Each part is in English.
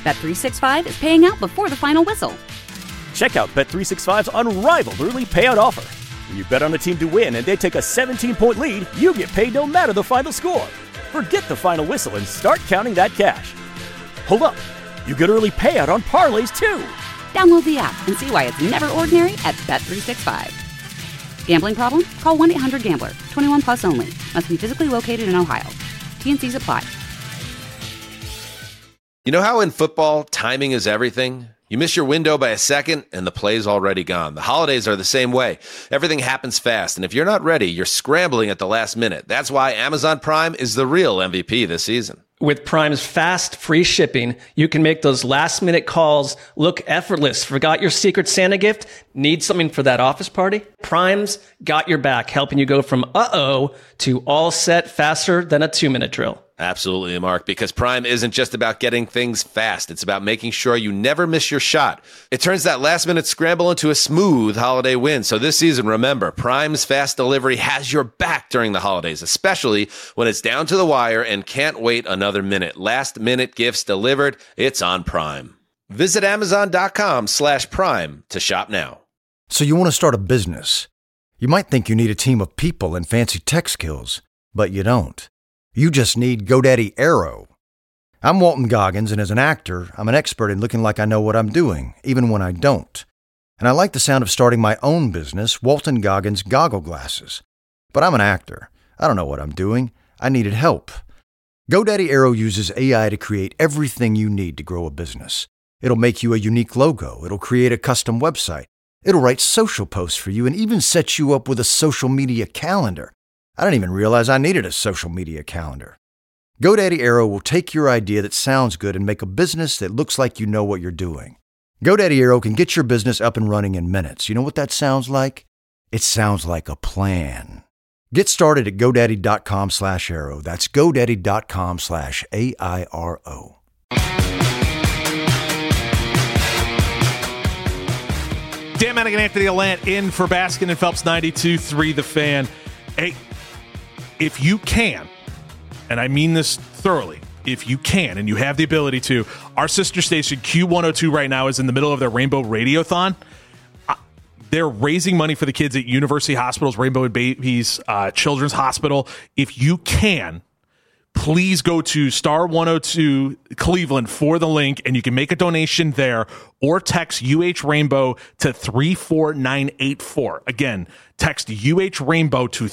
Bet365 is paying out before the final whistle. Check out Bet365's unrivaled early payout offer. When you bet on a team to win and they take a 17-point lead, you get paid no matter the final score. Forget the final whistle and start counting that cash. Hold up. You get early payout on parlays, too. Download the app and see why it's never ordinary at Bet365. Gambling problem? Call 1-800-GAMBLER. 21 plus only. Must be physically located in Ohio. T&Cs apply. You know how in football, timing is everything? You miss your window by a second, and the play's already gone. The holidays are the same way. Everything happens fast, and if you're not ready, you're scrambling at the last minute. That's why Amazon Prime is the real MVP this season. With Prime's fast, free shipping, you can make those last-minute calls look effortless. Forgot your Secret Santa gift? Need something for that office party? Prime's got your back, helping you go from uh-oh to all set faster than a 2-minute drill. Absolutely, Mark, because Prime isn't just about getting things fast. It's about making sure you never miss your shot. It turns that last-minute scramble into a smooth holiday win. So this season, remember, Prime's fast delivery has your back during the holidays, especially when it's down to the wire and can't wait another minute. Last-minute gifts delivered, it's on Prime. Visit Amazon.com/Prime to shop now. So you want to start a business. You might think you need a team of people and fancy tech skills, but you don't. You just need GoDaddy Aero. I'm Walton Goggins, and as an actor, I'm an expert in looking like I know what I'm doing, even when I don't. And I like the sound of starting my own business, Walton Goggins Goggle Glasses. But I'm an actor. I don't know what I'm doing. I needed help. GoDaddy Aero uses AI to create everything you need to grow a business. It'll make you a unique logo. It'll create a custom website. It'll write social posts for you and even set you up with a social media calendar. I didn't even realize I needed a social media calendar. GoDaddy Aero will take your idea that sounds good and make a business that looks like you know what you're doing. GoDaddy Aero can get your business up and running in minutes. You know what that sounds like? It sounds like a plan. Get started at GoDaddy.com/Aero. That's GoDaddy.com/AIRO. Dan Manick and Anthony Allant in for Baskin and Phelps 92.3 The Fan. Hey, if you can, and I mean this thoroughly, if you can and you have the ability to, our sister station Q102 right now is in the middle of their Rainbow Radiothon. They're raising money for the kids at University Hospital's Rainbow and Babies Children's Hospital. If you can, please go to Star 102 Cleveland for the link, and you can make a donation there or text UH Rainbow to 34984. Again, text UH Rainbow to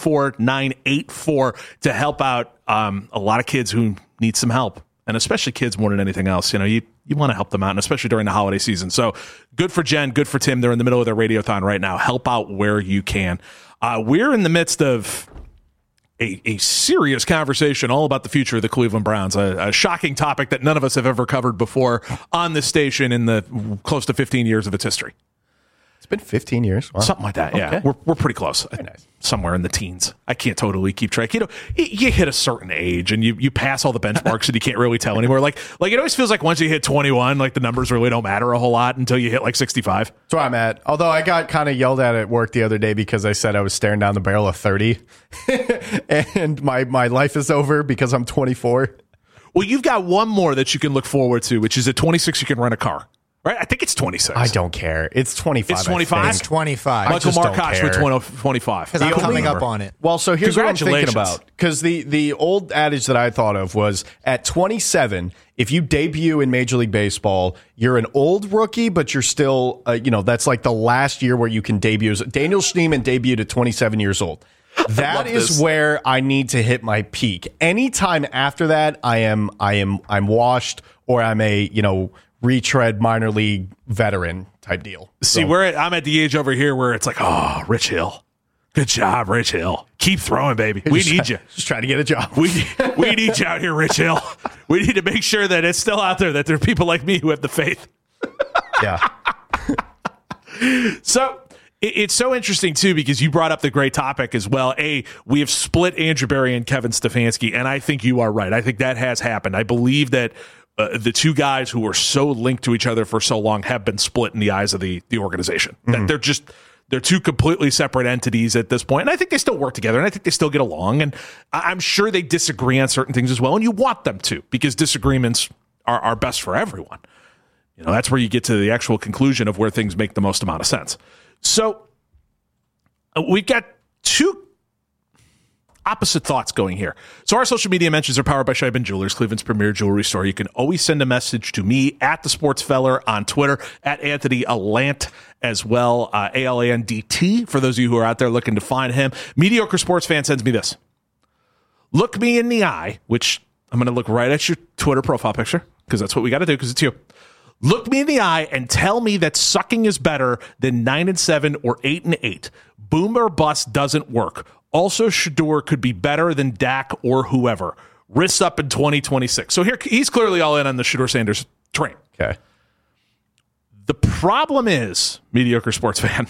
34984 to help out a lot of kids who need some help, and especially kids more than anything else. You know, you want to help them out, and especially during the holiday season. So good for Jen, good for Tim. They're in the middle of their radiothon right now. Help out where you can. We're in the midst of a serious conversation all about the future of the Cleveland Browns, a shocking topic that none of us have ever covered before on this station in the close to 15 years of its history. It's been 15 years. Wow. Something like that, yeah. Okay. We're pretty close. Very nice. Somewhere in the teens. I can't totally keep track. You know, you hit a certain age and you pass all the benchmarks and you can't really tell anymore. Like it always feels like once you hit 21, like the numbers really don't matter a whole lot until you hit like 65. That's where I'm at. Although I got kind of yelled at work the other day because I said I was staring down the barrel of 30 and my life is over because I'm 24. Well, you've got one more that you can look forward to, which is at 26 you can rent a car. Right? I think it's 26. I don't care. It's 25. It's 25? It's 25. Michael Markosh with 25. Because I'm coming up on it. Well, so here's what I'm thinking Congratulations. about. Because the old adage that I thought of was at 27, if you debut in Major League Baseball, you're an old rookie, but you're still, that's like the last year where you can debut. Daniel Schneemann debuted at 27 years old. That is where I need to hit my peak. Anytime after that, I'm washed, or I'm a, retread minor league veteran type deal. See, I'm at the age over here where it's like, oh, Rich Hill. Good job, Rich Hill. Keep throwing, baby. We need you. Just trying to get a job. We need you out here, Rich Hill. We need to make sure that it's still out there, that there are people like me who have the faith. Yeah. So it's so interesting, too, because you brought up the great topic as well. We have split Andrew Berry and Kevin Stefanski, and I think you are right. I think that has happened. I believe that the two guys who were so linked to each other for so long have been split in the eyes of the organization. Mm-hmm. That they're two completely separate entities at this point. And I think they still work together, and I think they still get along. And I'm sure they disagree on certain things as well. And you want them to, because disagreements are best for everyone. That's where you get to the actual conclusion of where things make the most amount of sense. So we've got two opposite thoughts going here. So our social media mentions are powered by Scheibman Jewelers, Cleveland's premier jewelry store. You can always send a message to me at the Sportsfeller on Twitter, at Anthony Alant as well, ALANDT, for those of you who are out there looking to find him. Mediocre Sports Fan sends me this. Look me in the eye, which I'm going to look right at your Twitter profile picture, because that's what we got to do, because it's you. Look me in the eye and tell me that sucking is better than 9-7 or 8-8. Boom or bust doesn't work. Also, Shedeur could be better than Dak or whoever. Wrists up in 2026. So here, he's clearly all in on the Shedeur Sanders train. Okay. The problem is, mediocre sports fan,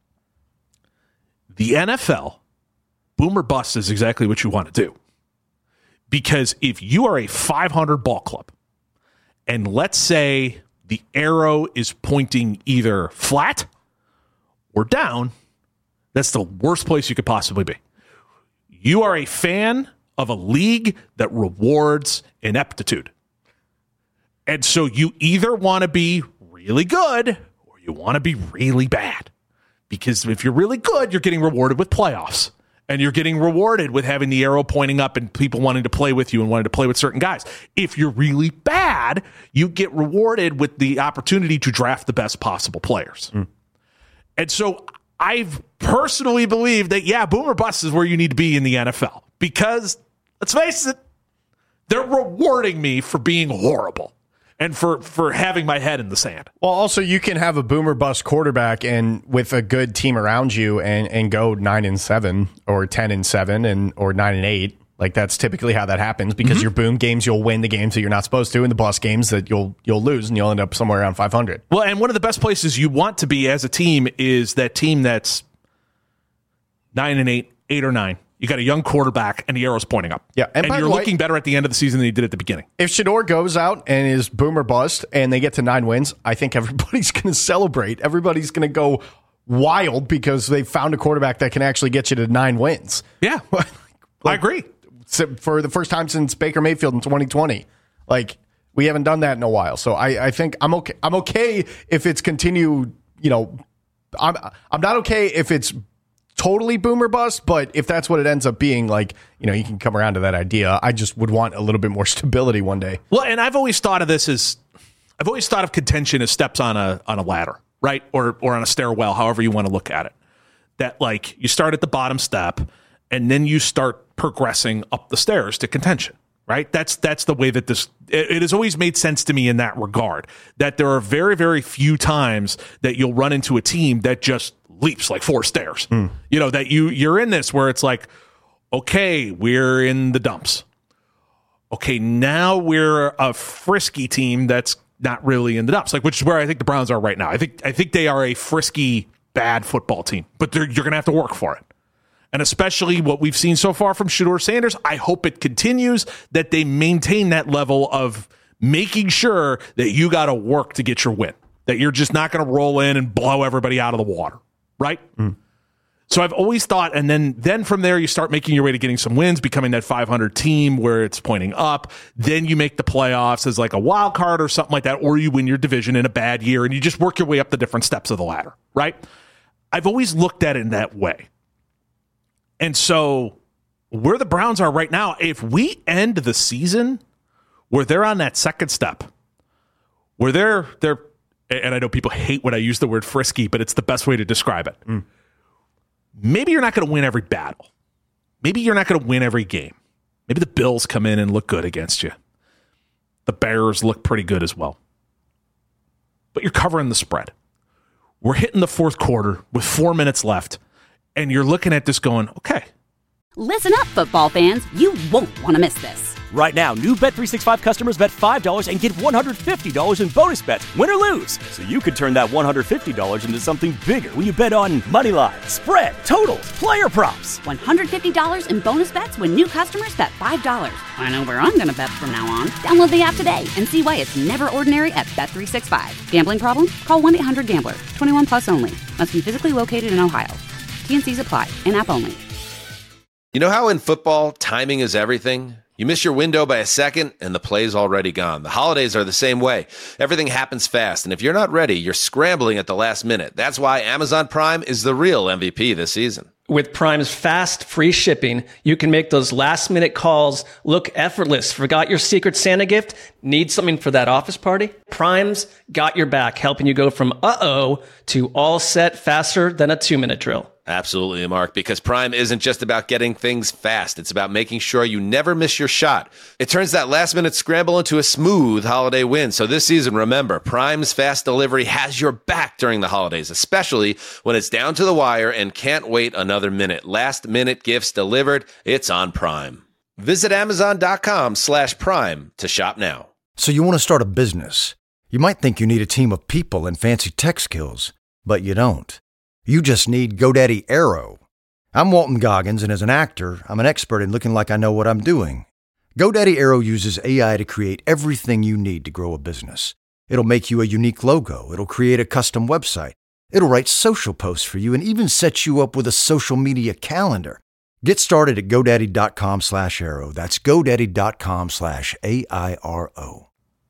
the NFL, boom or bust is exactly what you want to do. Because if you are a 500 ball club, and let's say the arrow is pointing either flat or down, that's the worst place you could possibly be. You are a fan of a league that rewards ineptitude. And so you either want to be really good or you want to be really bad. Because if you're really good, you're getting rewarded with playoffs. And you're getting rewarded with having the arrow pointing up and people wanting to play with you and wanting to play with certain guys. If you're really bad, you get rewarded with the opportunity to draft the best possible players. And so I've personally believed that, boom or bust is where you need to be in the NFL. Because, let's face it, they're rewarding me for being horrible and for having my head in the sand. Well, also, you can have a boom or bust quarterback and with a good team around you and go 9-7 or 10-7 or 9-8. Like, that's typically how that happens, because your boom games, you'll win the games that you're not supposed to, and the bust games that you'll lose, and you'll end up somewhere around 500. Well, and one of the best places you want to be as a team is that team that's 9-8, 8 or 9. You got a young quarterback, and the arrow's pointing up. Yeah, and you're looking better at the end of the season than you did at the beginning. If Shedeur goes out and is boom or bust, and they get to 9 wins, I think everybody's going to celebrate. Everybody's going to go wild because they found a quarterback that can actually get you to 9 wins. Yeah, I agree. For the first time since Baker Mayfield in 2020. Like, we haven't done that in a while. So I think I'm okay. I'm okay if it's continued, I'm not okay if it's totally boom or bust, but if that's what it ends up being, like, you can come around to that idea. I just would want a little bit more stability one day. Well, and I've always thought of contention as steps on a ladder, right? Or on a stairwell, however you want to look at it. That, like, you start at the bottom step and then you start progressing up the stairs to contention, right? That's the way that it has always made sense to me in that regard, that there are very, very few times that you'll run into a team that just leaps like 4 stairs. That you're in this where it's like, okay, we're in the dumps. Okay, now we're a frisky team that's not really in the dumps, like, which is where I think the Browns are right now. I think they are a frisky, bad football team, but you're going to have to work for it. And especially what we've seen so far from Shedeur Sanders, I hope it continues, that they maintain that level of making sure that you got to work to get your win, that you're just not going to roll in and blow everybody out of the water, right? So I've always thought, and then from there you start making your way to getting some wins, becoming that 500 team where it's pointing up. Then you make the playoffs as like a wild card or something like that, or you win your division in a bad year, and you just work your way up the different steps of the ladder, right? I've always looked at it in that way. And so where the Browns are right now, if we end the season where they're on that second step, where they're and I know people hate when I use the word frisky, but it's the best way to describe it. Maybe you're not going to win every battle. Maybe you're not going to win every game. Maybe the Bills come in and look good against you. The Bears look pretty good as well. But you're covering the spread. We're hitting the fourth quarter with 4 minutes left. And you're looking at this going, okay. Listen up, football fans. You won't want to miss this. Right now, new Bet365 customers bet $5 and get $150 in bonus bets, win or lose. So you could turn that $150 into something bigger when you bet on money line, spread, totals, player props. $150 in bonus bets when new customers bet $5. I know where I'm going to bet from now on. Download the app today and see why it's never ordinary at Bet365. Gambling problem? Call 1-800-GAMBLER. 21 plus only. Must be physically located in Ohio. T&Cs apply. In-app only. You know how in football, timing is everything? You miss your window by a second, and the play's already gone. The holidays are the same way. Everything happens fast, and if you're not ready, you're scrambling at the last minute. That's why Amazon Prime is the real MVP this season. With Prime's fast, free shipping, you can make those last-minute calls look effortless. Forgot your Secret Santa gift? Need something for that office party? Prime's got your back, helping you go from uh-oh to all set faster than a 2-minute drill. Absolutely, Mark, because Prime isn't just about getting things fast. It's about making sure you never miss your shot. It turns that last-minute scramble into a smooth holiday win. So this season, remember, Prime's fast delivery has your back during the holidays, especially when it's down to the wire and can't wait another minute. Last-minute gifts delivered, it's on Prime. Visit Amazon.com/Prime to shop now. So you want to start a business. You might think you need a team of people and fancy tech skills, but you don't. You just need GoDaddy Aero. I'm Walton Goggins, and as an actor, I'm an expert in looking like I know what I'm doing. GoDaddy Aero uses AI to create everything you need to grow a business. It'll make you a unique logo. It'll create a custom website. It'll write social posts for you and even set you up with a social media calendar. Get started at GoDaddy.com/Aero. That's GoDaddy.com/AIRO.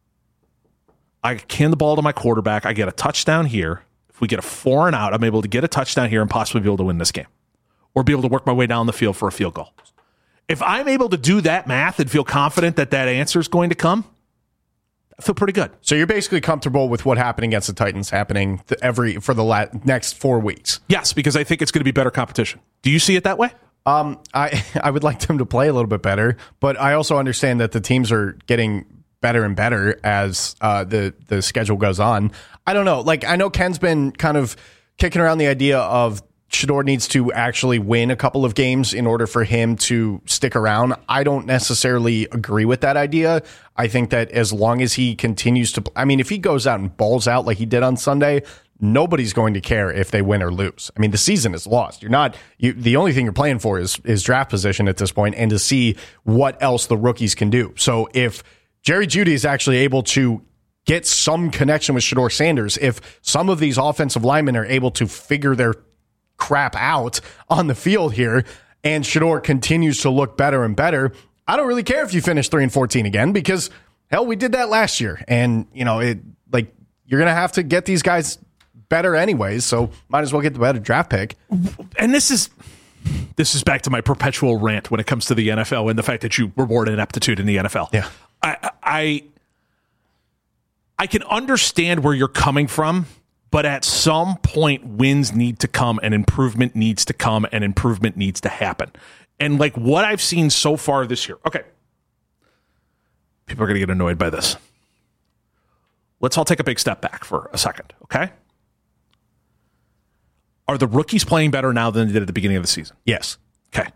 I hand the ball to my quarterback. I get a touchdown here. If we get a 4 and out, I'm able to get a touchdown here and possibly be able to win this game or be able to work my way down the field for a field goal. If I'm able to do that math and feel confident that that answer is going to come, I feel pretty good. So you're basically comfortable with what happened against the Titans happening for the next 4 weeks? Yes, because I think it's going to be better competition. Do you see it that way? I would like them to play a little bit better, but I also understand that the teams are getting better and better as the schedule goes on. I don't know. Like, I know Ken's been kind of kicking around the idea of Shedeur needs to actually win a couple of games in order for him to stick around. I don't necessarily agree with that idea. I think that as long as he continues to, I mean, if he goes out and balls out like he did on Sunday, nobody's going to care if they win or lose. I mean, the season is lost. The only thing you're playing for is draft position at this point and to see what else the rookies can do. So if Jerry Jeudy is actually able to get some connection with Shedeur Sanders, if some of these offensive linemen are able to figure their crap out on the field here, and Shedeur continues to look better and better, I don't really care if you finish 3-14 again, because hell, we did that last year, and you're gonna have to get these guys better anyways, so might as well get the better draft pick. And this is back to my perpetual rant when it comes to the NFL and the fact that you reward ineptitude in the NFL. Yeah. I can understand where you're coming from, but at some point wins need to come and improvement needs to come and improvement needs to happen. And like what I've seen so far this year. Okay. People are going to get annoyed by this. Let's all take a big step back for a second, okay? Are the rookies playing better now than they did at the beginning of the season? Yes. Okay.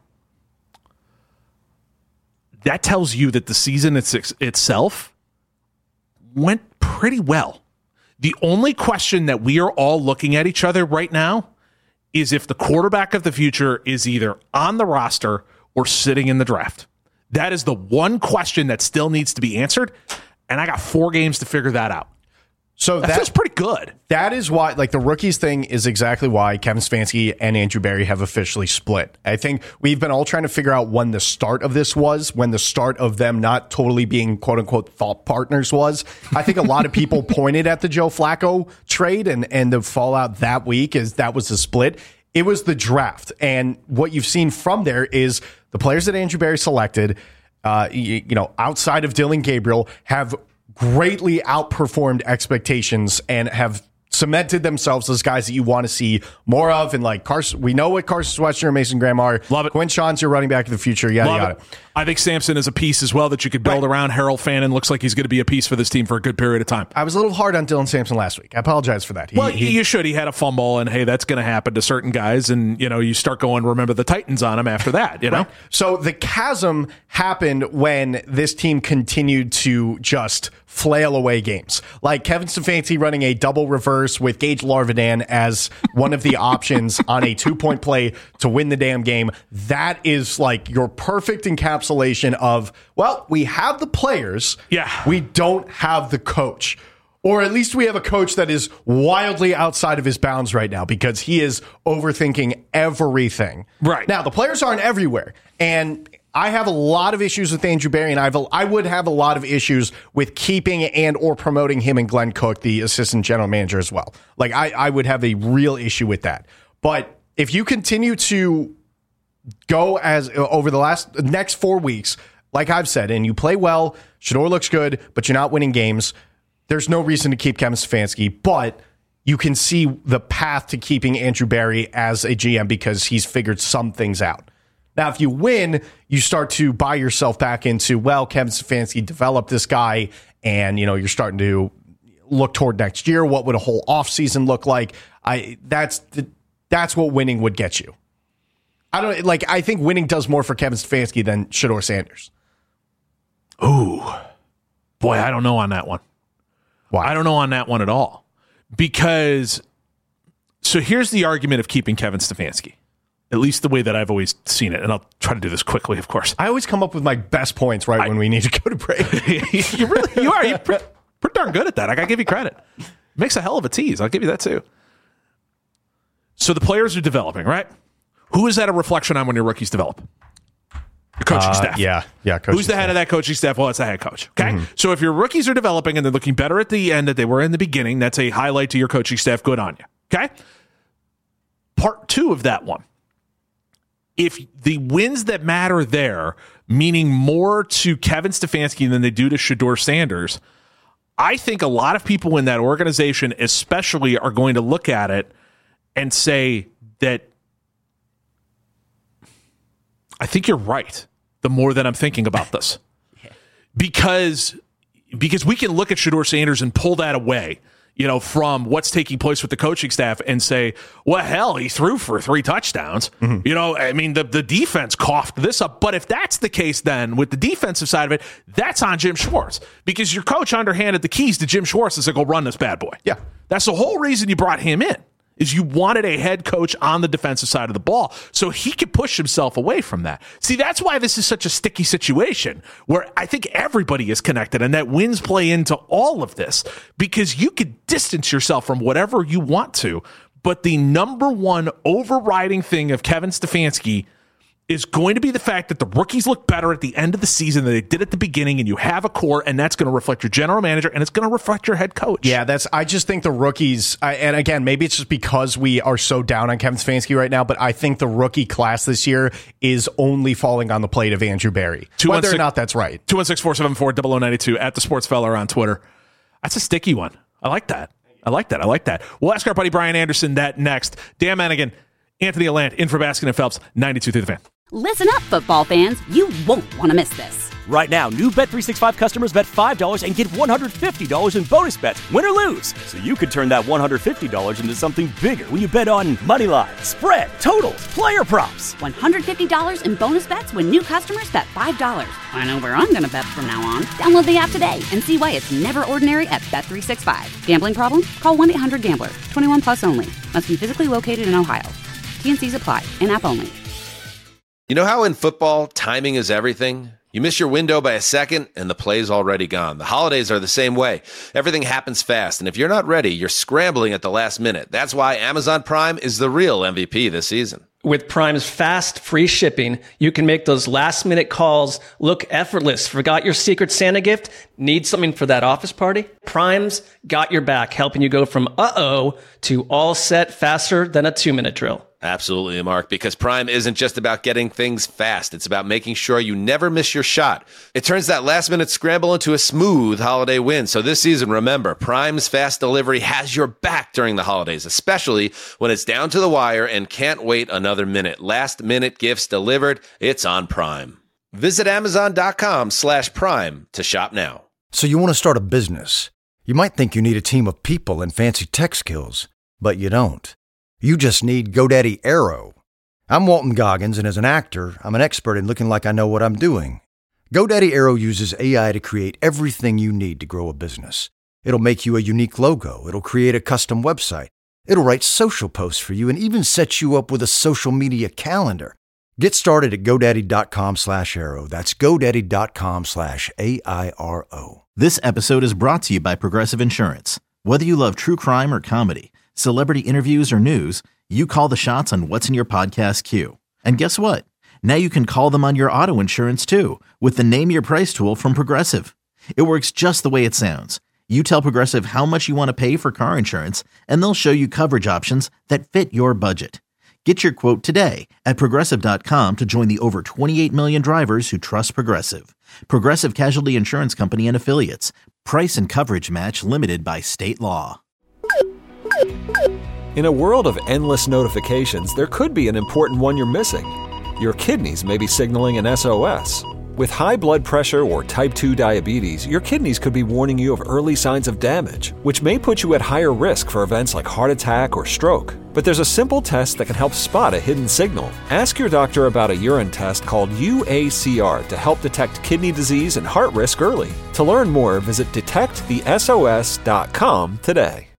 That tells you that the season itself went pretty well. The only question that we are all looking at each other right now is if the quarterback of the future is either on the roster or sitting in the draft. That is the one question that still needs to be answered, and I got 4 games to figure that out. So that feels pretty good. That is why, like, the rookies thing is exactly why Kevin Stefanski and Andrew Berry have officially split. I think we've been all trying to figure out when the start of this was, when the start of them not totally being quote unquote thought partners was. I think a lot of people pointed at the Joe Flacco trade and the fallout that week is that was the split. It was the draft. And what you've seen from there is the players that Andrew Berry selected, outside of Dylan Gabriel, have greatly outperformed expectations and have cemented themselves as guys that you want to see more of. And like Carson, we know what Carson Swetzer and Mason Graham are. Love it. Quinn Sean's your running back of the future. Yada. I think Sampson is a piece as well that you could build around. Harold Fannin looks like he's going to be a piece for this team for a good period of time. I was a little hard on Dylan Sampson last week. I apologize for that. You should. He had a fumble, and hey, that's going to happen to certain guys. And you start going, remember the Titans on him after that. Right. So the chasm happened when this team continued to just flail away games. Like Kevin Stefanski running a double reverse with Gage Larvidan as one of the options on a 2-point play to win the damn game. That is like your perfect encapsulation of, well, we have the players. Yeah. We don't have the coach. Or at least we have a coach that is wildly outside of his bounds right now because he is overthinking everything. Right. Now, the players aren't everywhere. And I have a lot of issues with Andrew Berry, and I would have a lot of issues with keeping and or promoting him and Glenn Cook, the assistant general manager, as well. Like, I would have a real issue with that. But if you continue to go as over the next 4 weeks, like I've said, and you play well, Shedeur looks good, but you're not winning games, there's no reason to keep Kevin Stefanski, but you can see the path to keeping Andrew Berry as a GM because he's figured some things out. Now, if you win, you start to buy yourself back into, well, Kevin Stefanski developed this guy, and you're starting to look toward next year. What would a whole offseason look like? That's what winning would get you. I think winning does more for Kevin Stefanski than Shedeur Sanders. Ooh, boy, I don't know on that one. Why? I don't know on that one at all. Because, so here's the argument of keeping Kevin Stefanski. At least the way that I've always seen it. And I'll try to do this quickly, of course. I always come up with my best points when we need to go to break. you are. You're pretty darn good at that. I got to give you credit. Makes a hell of a tease. I'll give you that too. So the players are developing, right? Who is that a reflection on when your rookies develop? Your coaching staff. Yeah. Who's the head of that coaching staff? Well, it's the head coach. Okay. Mm-hmm. So if your rookies are developing and they're looking better at the end than they were in the beginning, that's a highlight to your coaching staff. Good on you. Okay. Part 2 of that one. If the wins that matter there, meaning more to Kevin Stefanski than they do to Shedeur Sanders, I think a lot of people in that organization especially are going to look at it and say that I think you're right, the more that I'm thinking about this. Because we can look at Shedeur Sanders and pull that away, from what's taking place with the coaching staff and say, well, hell, he threw for 3 touchdowns. Mm-hmm. The defense coughed this up. But if that's the case, then with the defensive side of it, that's on Jim Schwartz, because your coach underhanded the keys to Jim Schwartz and said, go run this bad boy. Yeah. That's the whole reason you brought him in, is you wanted a head coach on the defensive side of the ball so he could push himself away from that. See, that's why this is such a sticky situation where I think everybody is connected, and that wins play into all of this, because you could distance yourself from whatever you want to, but the number one overriding thing of Kevin Stefanski is going to be the fact that the rookies look better at the end of the season than they did at the beginning, and you have a core, and that's going to reflect your general manager, and it's going to reflect your head coach. Yeah, I just think the rookies, and again, maybe it's just because we are so down on Kevin Stefanski right now, but I think the rookie class this year is only falling on the plate of Andrew Berry, whether or not that's right. 216-474-0092 at the Sports Fella on Twitter. That's a sticky one. I like that. We'll ask our buddy Brian Anderson that next. Dan Manigan, Anthony Allant, in for Baskin and Phelps, 92 through the Fan. Listen up, football fans. You won't want to miss this. Right now, new Bet365 customers bet $5 and get $150 in bonus bets, win or lose. So you could turn that $150 into something bigger when you bet on money line, spread, totals, player props. $150 in bonus bets when new customers bet $5. I know where I'm going to bet from now on. Download the app today and see why it's never ordinary at Bet365. Gambling problem? Call 1-800-GAMBLER. 21 plus only. Must be physically located in Ohio. T&Cs apply. In-app only. You know how in football, timing is everything? You miss your window by a second, and the play's already gone. The holidays are the same way. Everything happens fast, and if you're not ready, you're scrambling at the last minute. That's why Amazon Prime is the real MVP this season. With Prime's fast, free shipping, you can make those last-minute calls look effortless. Forgot your Secret Santa gift? Need something for that office party? Prime's got your back, helping you go from uh-oh to all set faster than a 2-minute drill. Absolutely, Mark, because Prime isn't just about getting things fast. It's about making sure you never miss your shot. It turns that last-minute scramble into a smooth holiday win. So this season, remember, Prime's fast delivery has your back during the holidays, especially when it's down to the wire and can't wait another minute. Last-minute gifts delivered, it's on Prime. Visit Amazon.com/Prime to shop now. So you want to start a business. You might think you need a team of people and fancy tech skills, but you don't. You just need GoDaddy Aero. I'm Walton Goggins, and as an actor, I'm an expert in looking like I know what I'm doing. GoDaddy Aero uses AI to create everything you need to grow a business. It'll make you a unique logo. It'll create a custom website. It'll write social posts for you and even set you up with a social media calendar. Get started at GoDaddy.com/Aero. That's GoDaddy.com/AIRO. This episode is brought to you by Progressive Insurance. Whether you love true crime or comedy, celebrity interviews or news, you call the shots on what's in your podcast queue. And guess what? Now you can call them on your auto insurance too with the Name Your Price tool from Progressive. It works just the way it sounds. You tell Progressive how much you want to pay for car insurance, and they'll show you coverage options that fit your budget. Get your quote today at Progressive.com to join the over 28 million drivers who trust Progressive. Progressive Casualty Insurance Company and Affiliates. Price and coverage match limited by state law. In a world of endless notifications, there could be an important one you're missing. Your kidneys may be signaling an SOS. With high blood pressure or type 2 diabetes, your kidneys could be warning you of early signs of damage, which may put you at higher risk for events like heart attack or stroke. But there's a simple test that can help spot a hidden signal. Ask your doctor about a urine test called UACR to help detect kidney disease and heart risk early. To learn more, visit detectthesos.com today.